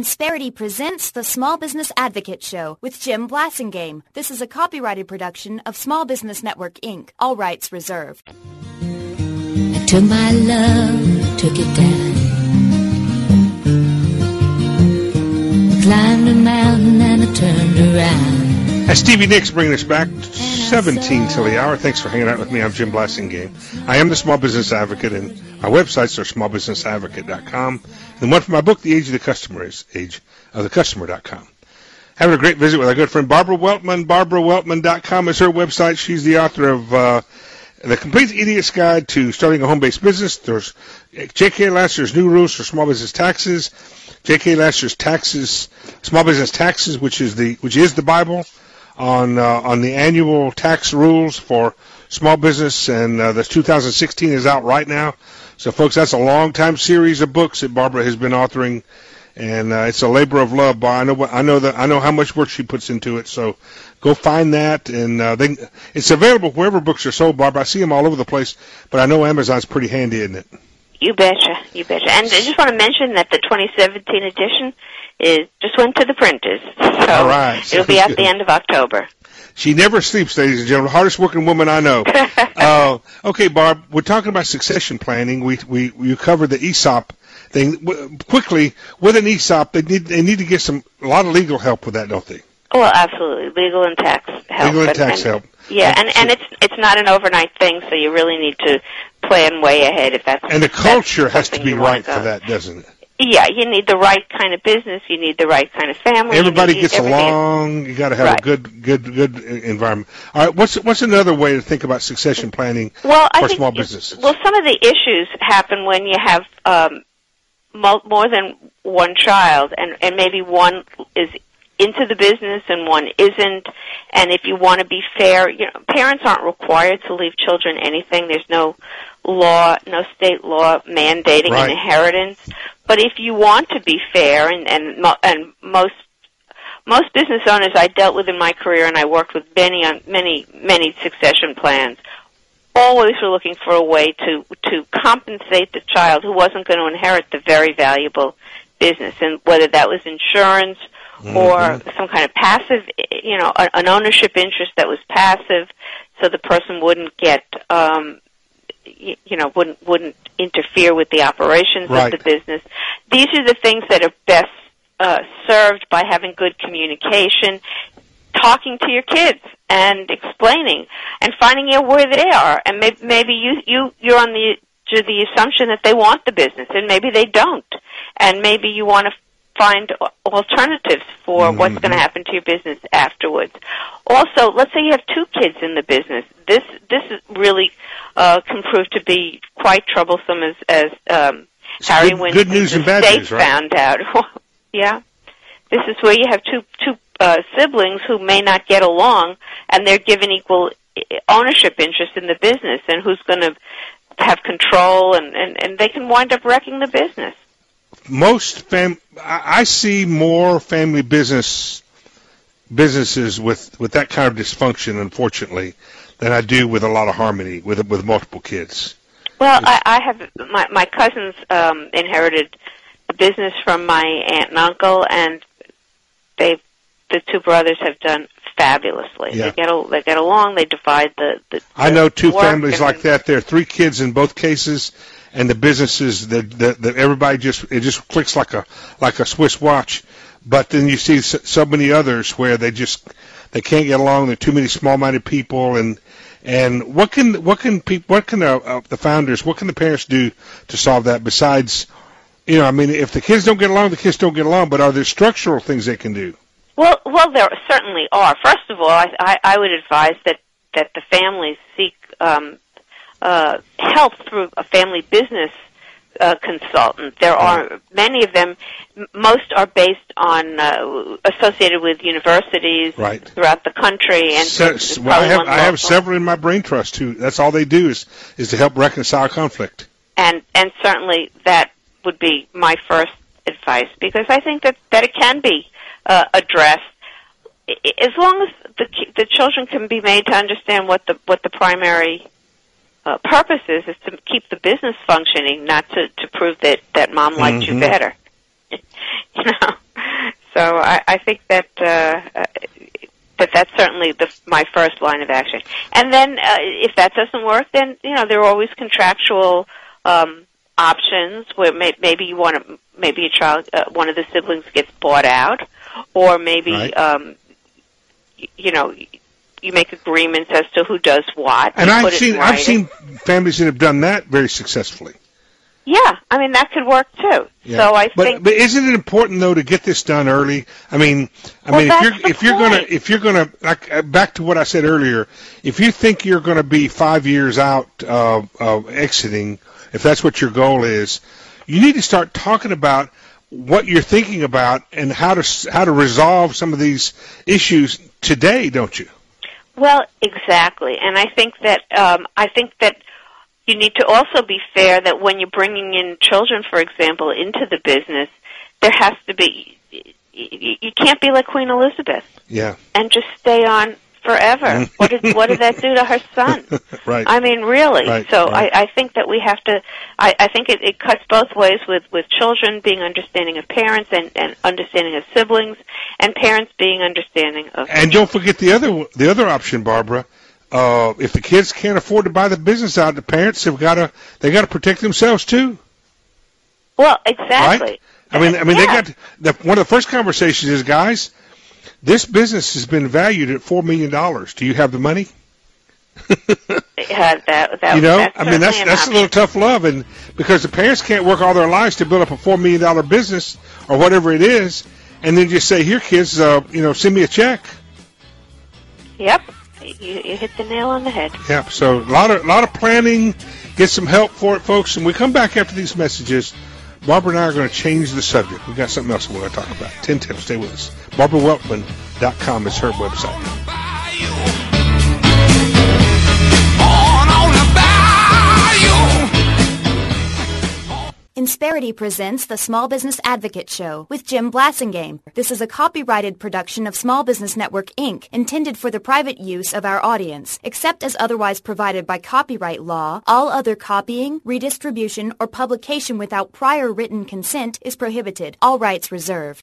Insperity presents the Small Business Advocate Show with Jim Blasingame. This is a copyrighted production of Small Business Network, Inc. All rights reserved. I took my love, took it down. Climbed a mountain and I turned around. As Stevie Nicks bringing us back 17 till the hour. Thanks for hanging out with me. I'm Jim Blasingame. I am the Small Business Advocate, and my websites are smallbusinessadvocate.com. And the one for my book, The Age of the Customer, is ageofthecustomer.com. Having a great visit with our good friend Barbara Weltman. BarbaraWeltman.com is her website. She's the author of The Complete Idiot's Guide to Starting a Home-Based Business. There's J.K. Lasser's New Rules for Small Business Taxes. J.K. Lasser's Small Business Taxes, which is the Bible on the annual tax rules for small business, and the 2016 is out right now. So, folks, that's a long-time series of books that Barbara has been authoring, and it's a labor of love. But I know how much work she puts into it. So, go find that, and it's available wherever books are sold. Barbara, I see them all over the place, but I know Amazon's pretty handy, isn't it? You betcha. And I just want to mention that the 2017 edition just went to the printers. So all right. It'll be at the end of October. She never sleeps, ladies and gentlemen. Hardest working woman I know. Okay, Barb, we're talking about succession planning. We covered the ESOP thing. Quickly, with an ESOP, they need to get a lot of legal help with that, don't they? Well, absolutely. Legal and tax help. Legal and tax help. Yeah, and it's not an overnight thing, so you really need to plan way ahead if that's. And the culture has to be right for that, doesn't it? Yeah, you need the right kind of business. You need the right kind of family. Everybody gets along. You got to have a good environment. All right, what's another way to think about succession planning for small businesses? Well, some of the issues happen when you have more than one child, and maybe one is into the business and one isn't. And if you want to be fair, parents aren't required to leave children anything. There's no law, no state law mandating an inheritance. But if you want to be fair, and most business owners I dealt with in my career, and I worked with many succession plans, always were looking for a way to compensate the child who wasn't going to inherit the very valuable business, and whether that was insurance or some kind of passive, an ownership interest that was passive, so the person wouldn't get, wouldn't interfere with the operations of the business. These are the things that are best served by having good communication, talking to your kids and explaining and finding out where they are. And maybe you're on the assumption that they want the business, and maybe they don't. And maybe you want to find alternatives for what's going to happen to your business afterwards. Also, let's say you have two kids in the business. This is really can prove to be quite troublesome, as Harry Winston, the state found out. Yeah, this is where you have two siblings who may not get along, and they're given equal ownership interest in the business, and who's going to have control, and they can wind up wrecking the business. I see more family businesses with that kind of dysfunction, unfortunately, than I do with a lot of harmony with multiple kids. Well, I have my cousins inherited the business from my aunt and uncle, and the two brothers have done fabulously. Yeah. They get along. They divide the I know two families like that. There are 3 kids in both cases. And the businesses that everybody just clicks like a Swiss watch, but then you see so many others where they can't get along. There are too many small-minded people, and what can the founders, what can the parents do to solve that? Besides, if the kids don't get along, the kids don't get along. But are there structural things they can do? Well, there certainly are. First of all, I would advise that the families seek help through a family business consultant. There are many of them. Most are based on associated with universities throughout the country. And I have several in my brain trust too. That's all they do is to help reconcile conflict. And certainly that would be my first advice, because I think that it can be addressed as long as the children can be made to understand what the primary purpose is to keep the business functioning, not to prove that mom liked you better. So I think that that's certainly my first line of action. And then if that doesn't work, then there are always contractual options where maybe you want to, maybe a child, one of the siblings gets bought out, or maybe right. You make agreements as to who does what. And I've seen families that have done that very successfully. Yeah, I mean that could work too. Yeah. So I think. But isn't it important though to get this done early? I mean, if you're gonna like back to what I said earlier, if you think you're going to be 5 years out of exiting, if that's what your goal is, you need to start talking about what you're thinking about and how to resolve some of these issues today, don't you? Well, exactly, and I think that you need to also be fair that when you're bringing in children, for example, into the business, there has to be. You can't be like Queen Elizabeth. Yeah. And just stay on forever. What did that do to her son? Right. I mean, really. Right. So right. I think that we have to. I think it cuts both ways with children being understanding of parents and understanding of siblings, and parents being understanding of. And don't forget the other option, Barbara. If the kids can't afford to buy the business out, the parents have got to protect themselves too. Well, exactly. Right? I mean, yeah. they got one of the first conversations is, guys, this business has been valued at $4 million. Do you have the money? That's that's a little tough love, and because the parents can't work all their lives to build up a $4 million business or whatever it is, and then just say, "Here, kids, send me a check." Yep. You hit the nail on the head. Yeah, so a lot of planning. Get some help for it, folks. And we come back after these messages. Barbara and I are going to change the subject. We've got something else we're going to talk about. 10 tips. Stay with us. BarbaraWeltman.com is her website. Insperity presents the Small Business Advocate Show with Jim Blasingame. This is a copyrighted production of Small Business Network, Inc., intended for the private use of our audience. Except as otherwise provided by copyright law, all other copying, redistribution, or publication without prior written consent is prohibited. All rights reserved.